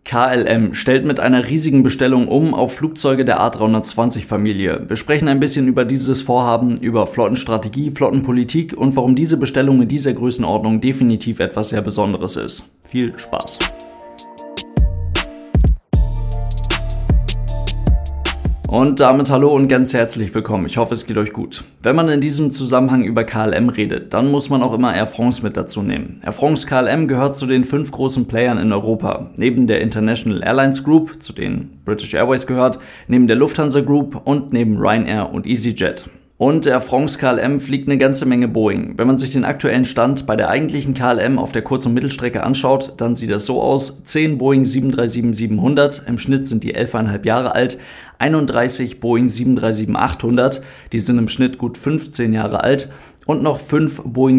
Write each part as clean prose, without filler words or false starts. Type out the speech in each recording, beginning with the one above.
KLM stellt mit einer riesigen Bestellung auf Flugzeuge der A320-Familie. Wir sprechen ein bisschen über dieses Vorhaben, über Flottenstrategie, Flottenpolitik und warum diese Bestellung in dieser Größenordnung definitiv etwas sehr Besonderes ist. Viel Spaß! Und damit hallo und ganz herzlich willkommen. Ich hoffe, es geht euch gut. Wenn man in diesem Zusammenhang über KLM redet, dann muss man auch immer Air France mit dazu nehmen. Air France KLM gehört zu den 5 großen Playern in Europa. Neben der International Airlines Group, zu denen British Airways gehört, neben der Lufthansa Group und neben Ryanair und EasyJet. Und Air France KLM fliegt eine ganze Menge Boeing. Wenn man sich den aktuellen Stand bei der eigentlichen KLM auf der Kurz- und Mittelstrecke anschaut, dann sieht das so aus: 10 Boeing 737-700, im Schnitt sind die 11,5 Jahre alt, 31 Boeing 737-800, die sind im Schnitt gut 15 Jahre alt und noch 5 Boeing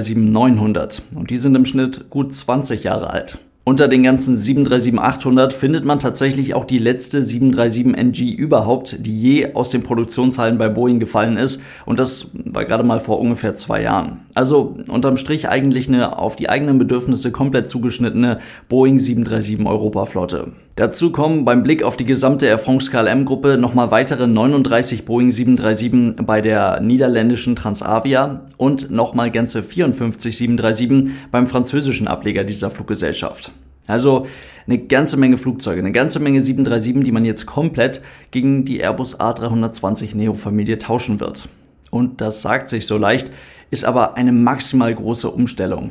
737-900 und die sind im Schnitt gut 20 Jahre alt. Unter den ganzen 737-800 findet man tatsächlich auch die letzte 737NG überhaupt, die je aus den Produktionshallen bei Boeing gefallen ist, und das war gerade mal vor ungefähr 2 Jahren. Also unterm Strich eigentlich eine auf die eigenen Bedürfnisse komplett zugeschnittene Boeing 737 Europaflotte. Dazu kommen beim Blick auf die gesamte Air France KLM-Gruppe nochmal weitere 39 Boeing 737 bei der niederländischen Transavia und nochmal ganze 54 737 beim französischen Ableger dieser Fluggesellschaft. Also eine ganze Menge Flugzeuge, eine ganze Menge 737, die man jetzt komplett gegen die Airbus A320neo-Familie tauschen wird. Und das sagt sich so leicht, ist aber eine maximal große Umstellung.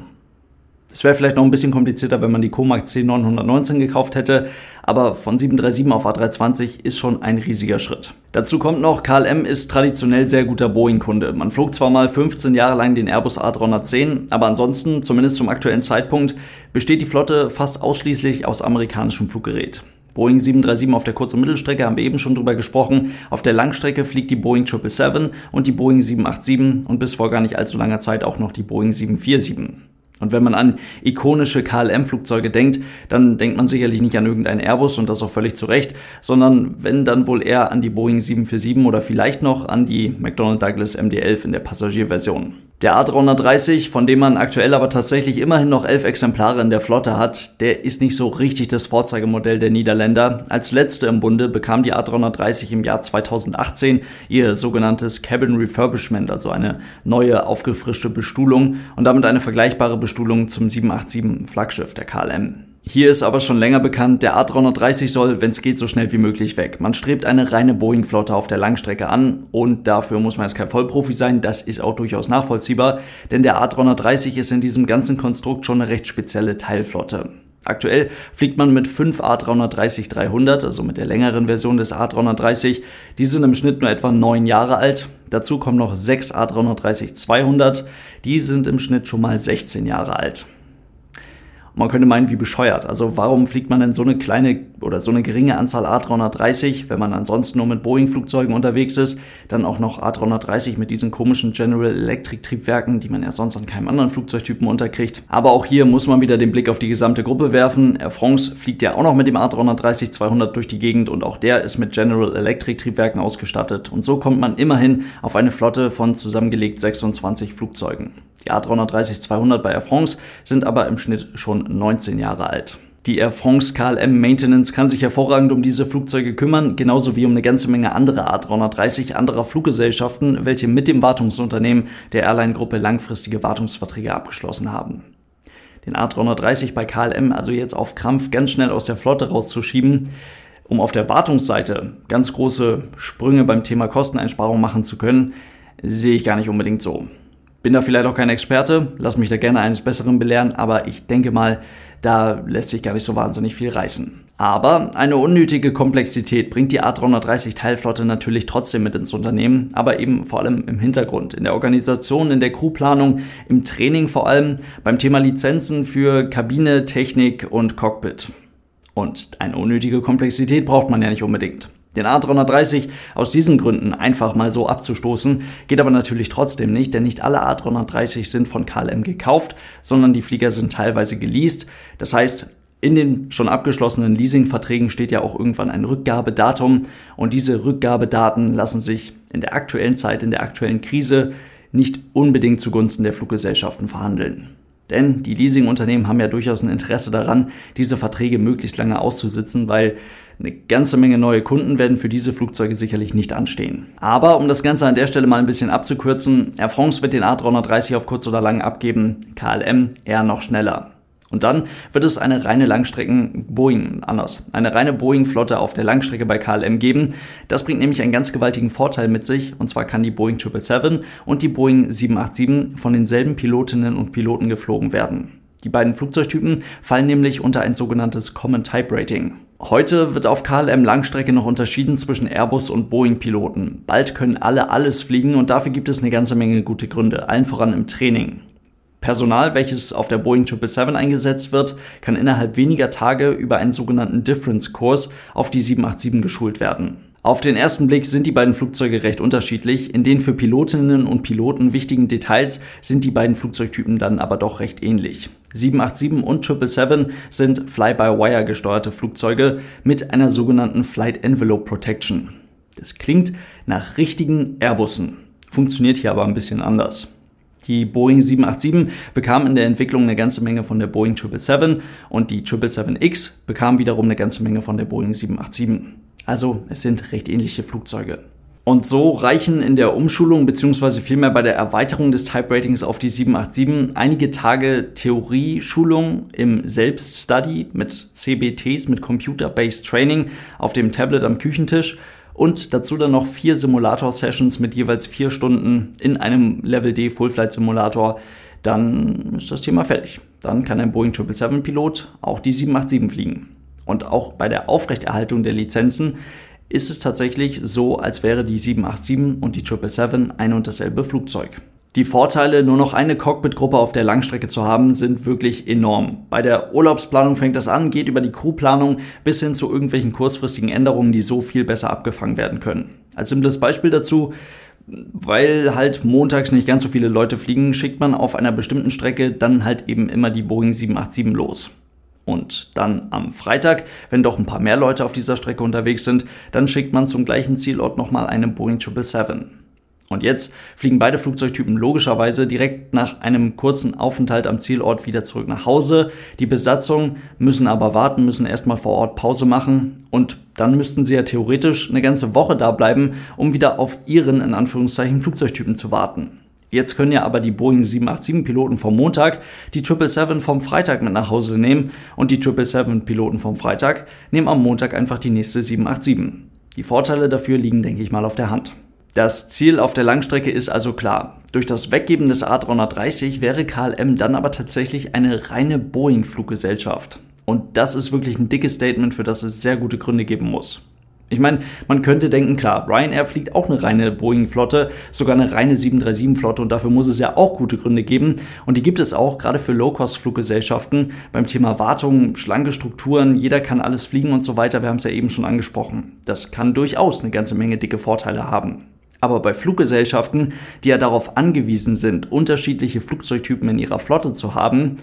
Es wäre vielleicht noch ein bisschen komplizierter, wenn man die Comac C919 gekauft hätte, aber von 737 auf A320 ist schon ein riesiger Schritt. Dazu kommt noch, KLM ist traditionell sehr guter Boeing-Kunde. Man flog zwar mal 15 Jahre lang den Airbus A310, aber ansonsten, zumindest zum aktuellen Zeitpunkt, besteht die Flotte fast ausschließlich aus amerikanischem Fluggerät. Boeing 737 auf der Kurz- und Mittelstrecke haben wir eben schon drüber gesprochen. Auf der Langstrecke fliegt die Boeing 777 und die Boeing 787 und bis vor gar nicht allzu langer Zeit auch noch die Boeing 747. Und wenn man an ikonische KLM-Flugzeuge denkt, dann denkt man sicherlich nicht an irgendeinen Airbus, und das auch völlig zu Recht, sondern wenn dann wohl eher an die Boeing 747 oder vielleicht noch an die McDonnell Douglas MD-11 in der Passagierversion. Der A330, von dem man aktuell aber tatsächlich immerhin noch 11 Exemplare in der Flotte hat, der ist nicht so richtig das Vorzeigemodell der Niederländer. Als letzte im Bunde bekam die A330 im Jahr 2018 ihr sogenanntes Cabin Refurbishment, also eine neue, aufgefrischte Bestuhlung und damit eine vergleichbare Bestuhlung zum 787-Flaggschiff der KLM. Hier ist aber schon länger bekannt, der A330 soll, wenn es geht, so schnell wie möglich weg. Man strebt eine reine Boeing-Flotte auf der Langstrecke an und dafür muss man jetzt kein Vollprofi sein, das ist auch durchaus nachvollziehbar, denn der A330 ist in diesem ganzen Konstrukt schon eine recht spezielle Teilflotte. Aktuell fliegt man mit 5 A330-300, also mit der längeren Version des A330. Die sind im Schnitt nur etwa 9 Jahre alt. Dazu kommen noch 6 A330-200, die sind im Schnitt schon mal 16 Jahre alt. Man könnte meinen, wie bescheuert. Also warum fliegt man denn so eine kleine oder so eine geringe Anzahl A330, wenn man ansonsten nur mit Boeing-Flugzeugen unterwegs ist, dann auch noch A330 mit diesen komischen General Electric Triebwerken, die man ja sonst an keinem anderen Flugzeugtypen unterkriegt. Aber auch hier muss man wieder den Blick auf die gesamte Gruppe werfen. Air France fliegt ja auch noch mit dem A330-200 durch die Gegend und auch der ist mit General Electric Triebwerken ausgestattet. Und so kommt man immerhin auf eine Flotte von zusammengelegt 26 Flugzeugen. Die A330-200 bei Air France sind aber im Schnitt schon 19 Jahre alt. Die Air France KLM Maintenance kann sich hervorragend um diese Flugzeuge kümmern, genauso wie um eine ganze Menge andere A330 anderer Fluggesellschaften, welche mit dem Wartungsunternehmen der Airline-Gruppe langfristige Wartungsverträge abgeschlossen haben. Den A330 bei KLM also jetzt auf Krampf ganz schnell aus der Flotte rauszuschieben, um auf der Wartungsseite ganz große Sprünge beim Thema Kosteneinsparung machen zu können, sehe ich gar nicht unbedingt so. Bin da vielleicht auch kein Experte, lass mich da gerne eines Besseren belehren, aber ich denke mal, da lässt sich gar nicht so wahnsinnig viel reißen. Aber eine unnötige Komplexität bringt die A330-Teilflotte natürlich trotzdem mit ins Unternehmen, aber eben vor allem im Hintergrund, in der Organisation, in der Crewplanung, im Training vor allem, beim Thema Lizenzen für Kabine, Technik und Cockpit. Und eine unnötige Komplexität braucht man ja nicht unbedingt. Den A330 aus diesen Gründen einfach mal so abzustoßen, geht aber natürlich trotzdem nicht, denn nicht alle A330 sind von KLM gekauft, sondern die Flieger sind teilweise geleast. Das heißt, in den schon abgeschlossenen Leasingverträgen steht ja auch irgendwann ein Rückgabedatum und diese Rückgabedaten lassen sich in der aktuellen Zeit, in der aktuellen Krise nicht unbedingt zugunsten der Fluggesellschaften verhandeln. Denn die Leasingunternehmen haben ja durchaus ein Interesse daran, diese Verträge möglichst lange auszusitzen, weil eine ganze Menge neue Kunden werden für diese Flugzeuge sicherlich nicht anstehen. Aber um das Ganze an der Stelle mal ein bisschen abzukürzen, Air France wird den A330 auf kurz oder lang abgeben, KLM eher noch schneller. Und dann wird es eine reine Boeing-Flotte auf der Langstrecke bei KLM geben. Das bringt nämlich einen ganz gewaltigen Vorteil mit sich, und zwar kann die Boeing 777 und die Boeing 787 von denselben Pilotinnen und Piloten geflogen werden. Die beiden Flugzeugtypen fallen nämlich unter ein sogenanntes Common Type Rating. Heute wird auf KLM Langstrecke noch unterschieden zwischen Airbus- und Boeing-Piloten. Bald können alle alles fliegen und dafür gibt es eine ganze Menge gute Gründe, allen voran im Training. Personal, welches auf der Boeing 777 eingesetzt wird, kann innerhalb weniger Tage über einen sogenannten Difference-Kurs auf die 787 geschult werden. Auf den ersten Blick sind die beiden Flugzeuge recht unterschiedlich, in den für Pilotinnen und Piloten wichtigen Details sind die beiden Flugzeugtypen dann aber doch recht ähnlich. 787 und 777 sind Fly-by-Wire gesteuerte Flugzeuge mit einer sogenannten Flight Envelope Protection. Das klingt nach richtigen Airbussen, funktioniert hier aber ein bisschen anders. Die Boeing 787 bekam in der Entwicklung eine ganze Menge von der Boeing 777 und die 777X bekam wiederum eine ganze Menge von der Boeing 787. Also es sind recht ähnliche Flugzeuge. Und so reichen in der Umschulung bzw. vielmehr bei der Erweiterung des Type Ratings auf die 787 einige Tage Theorieschulung im Selbststudy mit CBTs, mit Computer-Based Training auf dem Tablet am Küchentisch und dazu dann noch 4 Simulator-Sessions mit jeweils 4 Stunden in einem Level D Full-Flight-Simulator. Dann ist das Thema fertig. Dann kann ein Boeing 777-Pilot auch die 787 fliegen. Und auch bei der Aufrechterhaltung der Lizenzen ist es tatsächlich so, als wäre die 787 und die 777 ein und dasselbe Flugzeug. Die Vorteile, nur noch eine Cockpit-Gruppe auf der Langstrecke zu haben, sind wirklich enorm. Bei der Urlaubsplanung fängt das an, geht über die Crewplanung bis hin zu irgendwelchen kurzfristigen Änderungen, die so viel besser abgefangen werden können. Als simples Beispiel dazu: weil halt montags nicht ganz so viele Leute fliegen, schickt man auf einer bestimmten Strecke dann halt eben immer die Boeing 787 los. Und dann am Freitag, wenn doch ein paar mehr Leute auf dieser Strecke unterwegs sind, dann schickt man zum gleichen Zielort nochmal eine Boeing 777. Und jetzt fliegen beide Flugzeugtypen logischerweise direkt nach einem kurzen Aufenthalt am Zielort wieder zurück nach Hause. Die Besatzung müssen aber warten, müssen erstmal vor Ort Pause machen und dann müssten sie ja theoretisch eine ganze Woche da bleiben, um wieder auf ihren, in Anführungszeichen, Flugzeugtypen zu warten. Jetzt können ja aber die Boeing 787-Piloten vom Montag die 777 vom Freitag mit nach Hause nehmen und die 777-Piloten vom Freitag nehmen am Montag einfach die nächste 787. Die Vorteile dafür liegen, denke ich mal, auf der Hand. Das Ziel auf der Langstrecke ist also klar. Durch das Weggeben des A330 wäre KLM dann aber tatsächlich eine reine Boeing-Fluggesellschaft. Und das ist wirklich ein dickes Statement, für das es sehr gute Gründe geben muss. Ich meine, man könnte denken, klar, Ryanair fliegt auch eine reine Boeing-Flotte, sogar eine reine 737-Flotte und dafür muss es ja auch gute Gründe geben. Und die gibt es auch, gerade für Low-Cost-Fluggesellschaften, beim Thema Wartung, schlanke Strukturen, jeder kann alles fliegen und so weiter, wir haben es ja eben schon angesprochen. Das kann durchaus eine ganze Menge dicke Vorteile haben. Aber bei Fluggesellschaften, die ja darauf angewiesen sind, unterschiedliche Flugzeugtypen in ihrer Flotte zu haben,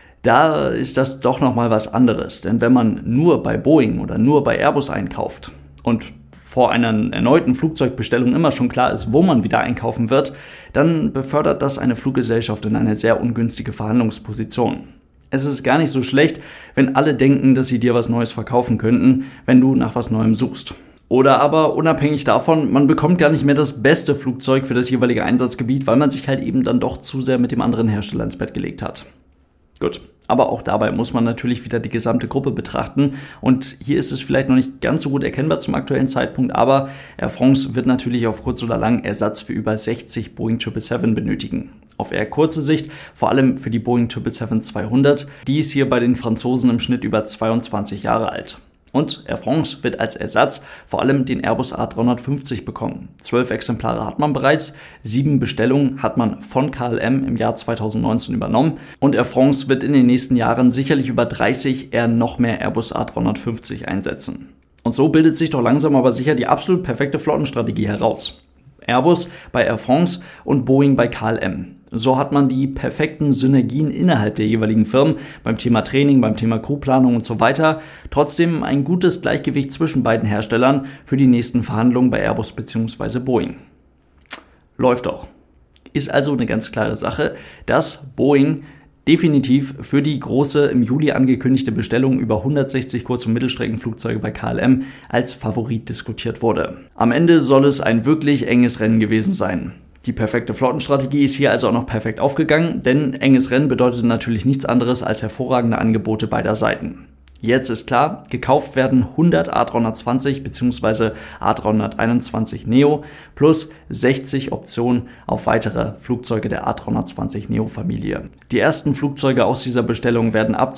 da ist das doch nochmal was anderes. Denn wenn man nur bei Boeing oder nur bei Airbus einkauft und vor einer erneuten Flugzeugbestellung immer schon klar ist, wo man wieder einkaufen wird, dann befördert das eine Fluggesellschaft in eine sehr ungünstige Verhandlungsposition. Es ist gar nicht so schlecht, wenn alle denken, dass sie dir was Neues verkaufen könnten, wenn du nach was Neuem suchst. Oder aber unabhängig davon, man bekommt gar nicht mehr das beste Flugzeug für das jeweilige Einsatzgebiet, weil man sich halt eben dann doch zu sehr mit dem anderen Hersteller ins Bett gelegt hat. Gut, aber auch dabei muss man natürlich wieder die gesamte Gruppe betrachten und hier ist es vielleicht noch nicht ganz so gut erkennbar zum aktuellen Zeitpunkt, aber Air France wird natürlich auf kurz oder lang Ersatz für über 60 Boeing 777 benötigen. Auf eher kurze Sicht, vor allem für die Boeing 777-200, die ist hier bei den Franzosen im Schnitt über 22 Jahre alt. Und Air France wird als Ersatz vor allem den Airbus A350 bekommen. 12 Exemplare hat man bereits, 7 Bestellungen hat man von KLM im Jahr 2019 übernommen und Air France wird in den nächsten Jahren sicherlich über 30 eher noch mehr Airbus A350 einsetzen. Und so bildet sich doch langsam aber sicher die absolut perfekte Flottenstrategie heraus. Airbus bei Air France und Boeing bei KLM. So hat man die perfekten Synergien innerhalb der jeweiligen Firmen beim Thema Training, beim Thema Crewplanung und so weiter. Trotzdem ein gutes Gleichgewicht zwischen beiden Herstellern für die nächsten Verhandlungen bei Airbus bzw. Boeing. Läuft doch. Ist also eine ganz klare Sache, dass Boeing definitiv für die große im Juli angekündigte Bestellung über 160 Kurz- und Mittelstreckenflugzeuge bei KLM als Favorit diskutiert wurde. Am Ende soll es ein wirklich enges Rennen gewesen sein. Die perfekte Flottenstrategie ist hier also auch noch perfekt aufgegangen, denn enges Rennen bedeutet natürlich nichts anderes als hervorragende Angebote beider Seiten. Jetzt ist klar, gekauft werden 100 A320 bzw. A321 Neo plus 60 Optionen auf weitere Flugzeuge der A320 Neo-Familie. Die ersten Flugzeuge aus dieser Bestellung werden ab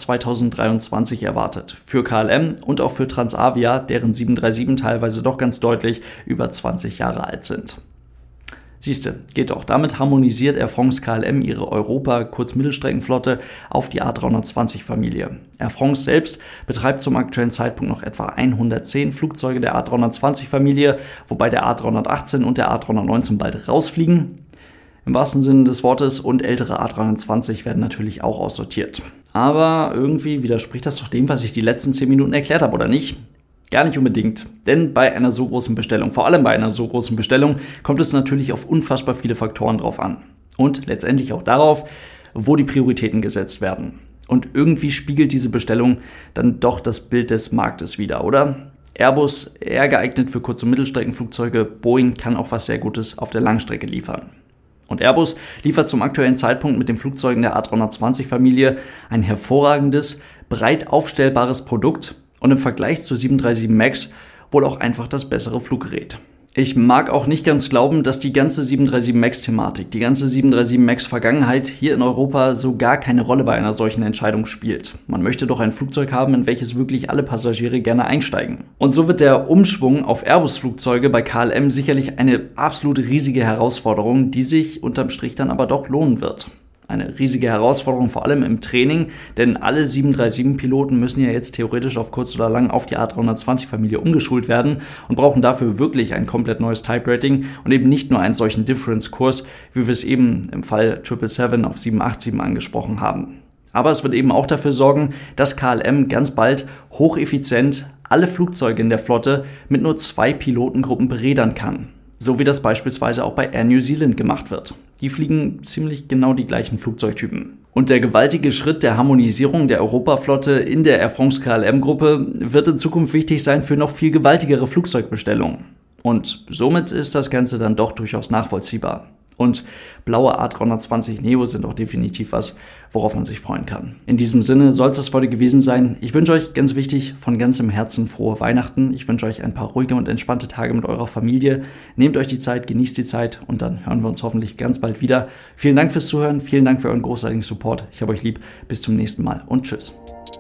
2023 erwartet. Für KLM und auch für Transavia, deren 737 teilweise doch ganz deutlich über 20 Jahre alt sind. Siehste, geht doch. Damit harmonisiert Air France KLM ihre Europa-Kurz-Mittelstreckenflotte auf die A320-Familie. Air France selbst betreibt zum aktuellen Zeitpunkt noch etwa 110 Flugzeuge der A320-Familie, wobei der A318 und der A319 bald rausfliegen. Im wahrsten Sinne des Wortes, und ältere A320 werden natürlich auch aussortiert. Aber irgendwie widerspricht das doch dem, was ich die letzten 10 Minuten erklärt habe, oder nicht? Gar nicht unbedingt, denn bei einer so großen Bestellung, vor allem bei einer so großen Bestellung, kommt es natürlich auf unfassbar viele Faktoren drauf an. Und letztendlich auch darauf, wo die Prioritäten gesetzt werden. Und irgendwie spiegelt diese Bestellung dann doch das Bild des Marktes wider, oder? Airbus eher geeignet für Kurz- und Mittelstreckenflugzeuge, Boeing kann auch was sehr Gutes auf der Langstrecke liefern. Und Airbus liefert zum aktuellen Zeitpunkt mit den Flugzeugen der A320-Familie ein hervorragendes, breit aufstellbares Produkt, und im Vergleich zur 737 MAX wohl auch einfach das bessere Fluggerät. Ich mag auch nicht ganz glauben, dass die ganze 737 MAX-Thematik, die ganze 737 MAX-Vergangenheit hier in Europa so gar keine Rolle bei einer solchen Entscheidung spielt. Man möchte doch ein Flugzeug haben, in welches wirklich alle Passagiere gerne einsteigen. Und so wird der Umschwung auf Airbus-Flugzeuge bei KLM sicherlich eine absolut riesige Herausforderung, die sich unterm Strich dann aber doch lohnen wird. Eine riesige Herausforderung, vor allem im Training, denn alle 737-Piloten müssen ja jetzt theoretisch auf kurz oder lang auf die A320-Familie umgeschult werden und brauchen dafür wirklich ein komplett neues Type-Rating und eben nicht nur einen solchen Difference-Kurs, wie wir es eben im Fall 777 auf 787 angesprochen haben. Aber es wird eben auch dafür sorgen, dass KLM ganz bald hocheffizient alle Flugzeuge in der Flotte mit nur 2 Pilotengruppen berädern kann. So wie das beispielsweise auch bei Air New Zealand gemacht wird. Die fliegen ziemlich genau die gleichen Flugzeugtypen. Und der gewaltige Schritt der Harmonisierung der Europaflotte in der Air France KLM-Gruppe wird in Zukunft wichtig sein für noch viel gewaltigere Flugzeugbestellungen. Und somit ist das Ganze dann doch durchaus nachvollziehbar. Und blaue A320 Neo sind auch definitiv was, worauf man sich freuen kann. In diesem Sinne soll es das heute gewesen sein. Ich wünsche euch, ganz wichtig, von ganzem Herzen frohe Weihnachten. Ich wünsche euch ein paar ruhige und entspannte Tage mit eurer Familie. Nehmt euch die Zeit, genießt die Zeit und dann hören wir uns hoffentlich ganz bald wieder. Vielen Dank fürs Zuhören, vielen Dank für euren großartigen Support. Ich habe euch lieb. Bis zum nächsten Mal und tschüss.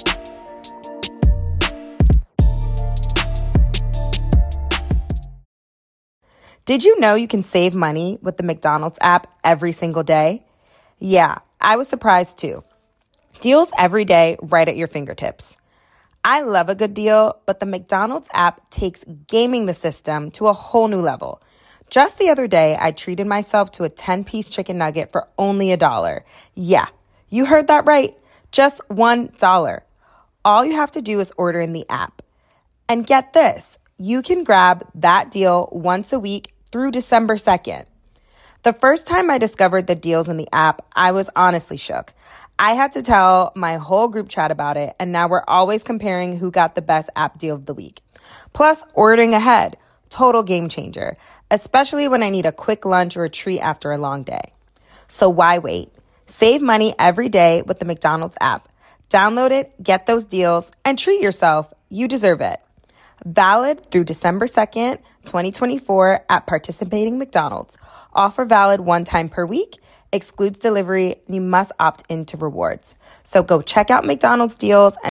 Did you know you can save money with the McDonald's app every single day? Yeah, I was surprised too. Deals every day right at your fingertips. I love a good deal, but the McDonald's app takes gaming the system to a whole new level. Just the other day, I treated myself to a 10-piece chicken nugget for only $1. Yeah, you heard that right. Just $1. All you have to do is order in the app. And get this, you can grab that deal once a week through December 2nd. The first time I discovered the deals in the app, I was honestly shook. I had to tell my whole group chat about it, and now we're always comparing who got the best app deal of the week. Plus, ordering ahead, total game changer, especially when I need a quick lunch or a treat after a long day. So why wait? Save money every day with the McDonald's app. Download it, get those deals, and treat yourself. You deserve it. Valid through December 2nd, 2024 at participating McDonald's. Offer valid one time per week. Excludes delivery. And you must opt into rewards. So go check out McDonald's deals and